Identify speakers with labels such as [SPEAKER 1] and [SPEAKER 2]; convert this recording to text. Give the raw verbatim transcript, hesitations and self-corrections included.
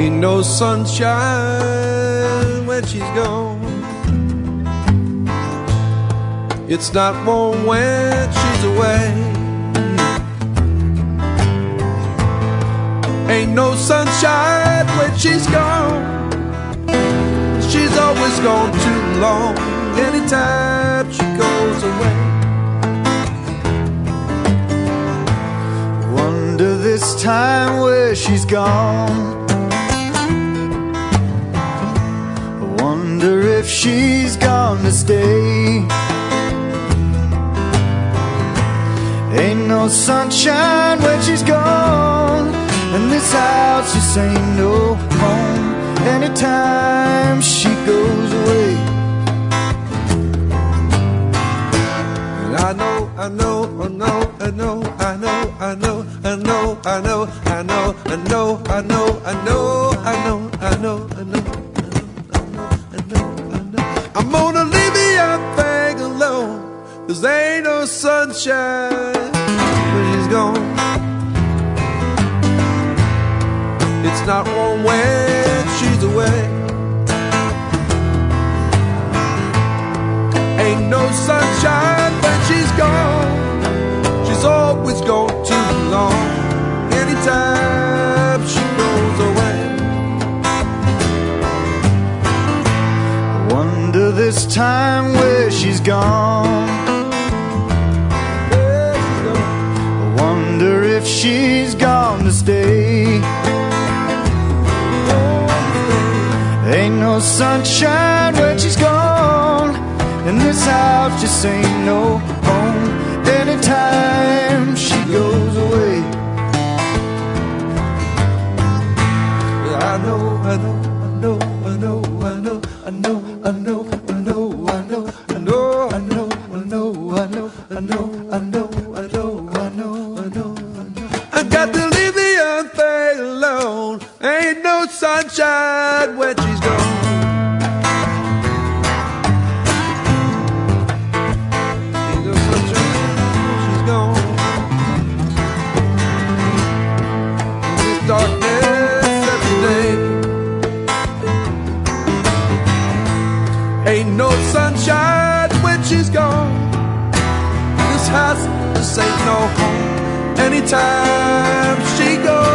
[SPEAKER 1] Ain't no sunshine when she's gone. It's not warm when she's away. Ain't no sunshine when she's gone. She's always gone too long. Anytime she goes away.
[SPEAKER 2] Wonder this time where she's gone. Wonder if she's gonna stay. Ain't no sunshine when she's gone, and this house just ain't no home anytime she goes away.
[SPEAKER 1] And I know, I know, I know, I know, I know, I know, I know, I know, I know, I know, I know, I know, I know, I know, I know. I'm gonna leave the young thing alone, 'cause there ain't no sunshine when she's gone. It's not warm when she's away. Ain't no sunshine when she's gone. She's always gone too long. Anytime she goes away.
[SPEAKER 2] Wonder this time where she's gone. I wonder if she's gonna stay. Ain't no sunshine when she's gone, and this house just ain't no home anytime she goes away.
[SPEAKER 1] I know, I know, I know, I know, I know, I know, I know, I know, I know, I know, I know, I know, I know, I know, I know, I know, I know, I know, I know. I got to leave the young thing alone. Ain't no sunshine when she's gone. Ain't no sunshine when she's gone. This darkness every day. Ain't no sunshine when she's gone. This house just ain't no home anytime she goes.